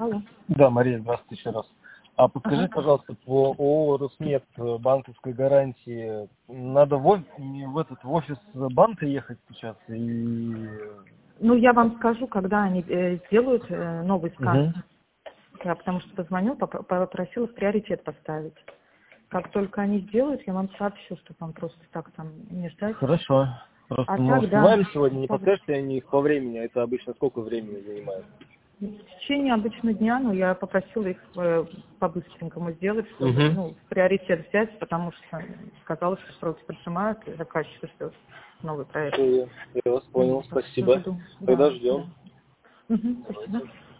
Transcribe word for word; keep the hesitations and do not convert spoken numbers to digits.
Алло. Да, Мария, здравствуйте еще раз. А подскажите, Ага. пожалуйста, по ООО «Росмет» банковской гарантии, надо в, оф- в этот в офис банка ехать сейчас и... Ну, я вам скажу, когда они э, сделают э, новый скан. Угу. Я потому что позвонил, поп- попросила в приоритет поставить. Как только они сделают, я вам сообщу, чтобы вам просто так там не ждать. Хорошо. А Просто мы так, да, успеваем сегодня, не так, подскажете они их по времени, а это обычно сколько времени занимает? в течение обычно дня, но я попросила их э, по-быстренькому сделать, чтобы Угу. ну, в приоритет взять, потому что сказала, что сроки поджимают, и заказчик ждет новый проект. Я, я вас Ну, понял, так что спасибо. жду. Тогда Да, да. ждем. Угу, спасибо. Давайте.